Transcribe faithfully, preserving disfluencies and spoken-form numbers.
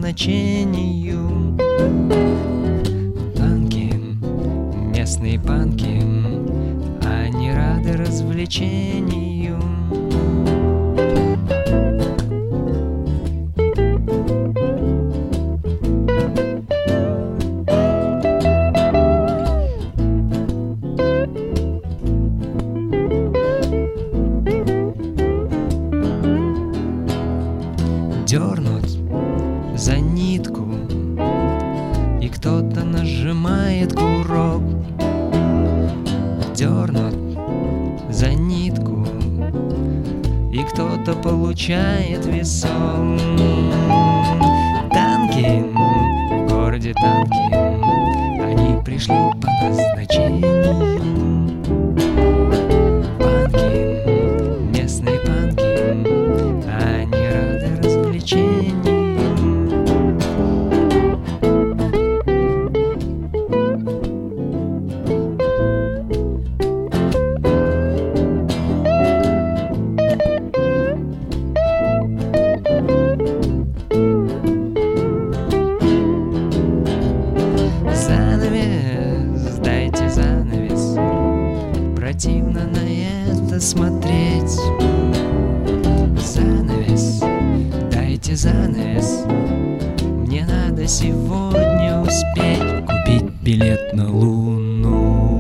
назначению. Панки, местные панки, они рады развлечению. Дернут за нитку, и кто-то нажимает курок. Дернут за нитку, и кто-то получает весом. Танки, в городе танки, они пришли по назначению. Панки, местные панки, они рады развлечению. Занавес, дайте занавес, противно на это смотреть. Занавес, дайте занавес, мне надо сегодня успеть купить билет на Луну.